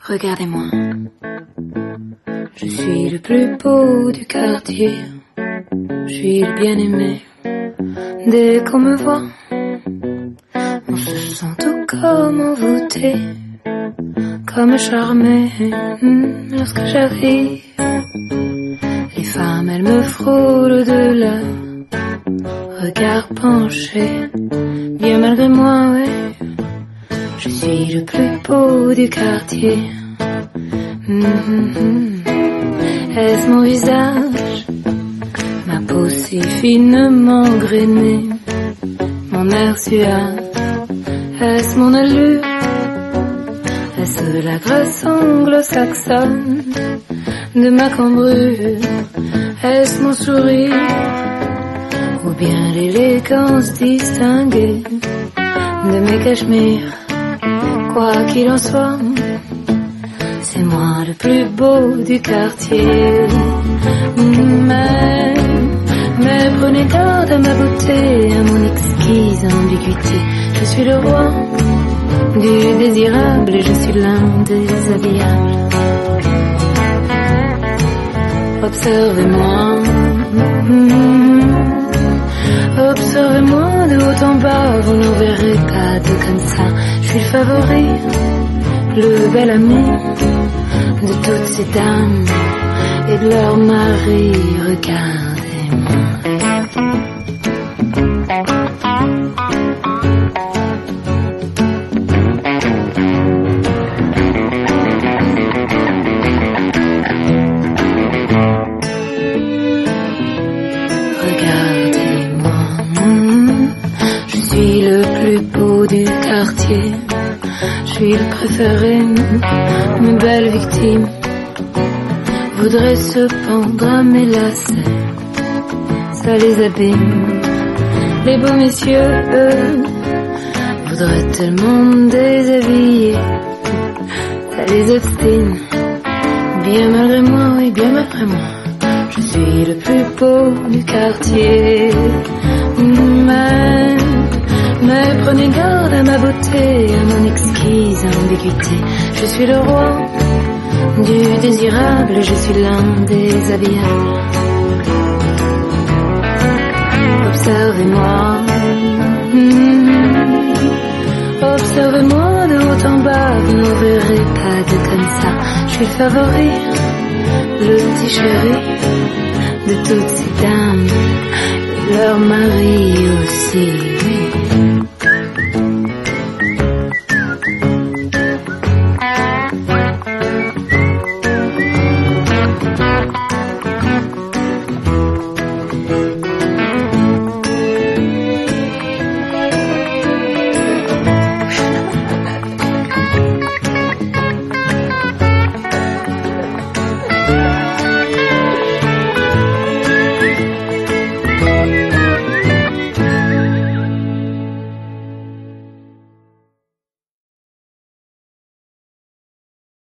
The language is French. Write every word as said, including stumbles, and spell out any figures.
Regardez-moi, je suis le plus beau du quartier, je suis le bien-aimé. Dès qu'on me voit, on se sent tout comme envoûté, comme charmé. Lorsque j'arrive, les femmes elles me frôlent de leur regard penché. Bien malgré moi, ouais, je suis le plus beau du quartier. Mmh. Est-ce mon visage, ma peau si finement grainée, mon air suave? Est-ce mon allure? Est-ce la grâce anglo-saxonne de ma cambrure? Est-ce mon sourire? Ou bien l'élégance distinguée de mes cachemires? Quoi qu'il en soit, c'est moi le plus beau du quartier. Mais, mais prenez garde à ma beauté, à mon exquise ambiguïté. Je suis le roi du désirable et je suis l'un des habillables. Observez-moi, observez-moi de haut en bas, vous n'en verrez pas de comme ça. Je suis le favori, le bel ami de toutes ces dames et de leurs maris. Regardez-moi. Regardez-moi. Je suis le plus beau du quartier. Je suis le préféré, mes belles victimes voudraient se pendre à mes lacets, ça les abîme. Les beaux messieurs, eux, voudraient tellement me déshabiller, ça les obstine. Bien malgré moi, oui, bien malgré moi, je suis le plus beau du quartier. Mais Mais prenez garde à ma beauté, à mon exquise ambiguïté. Je suis le roi du désirable, je suis l'un des habillables. Observez-moi, mmh. Observez-moi de haut en bas, vous n'en verrez pas de comme ça. Je suis le favori, le petit chéri de toutes ces dames, et leurs maris aussi, oui.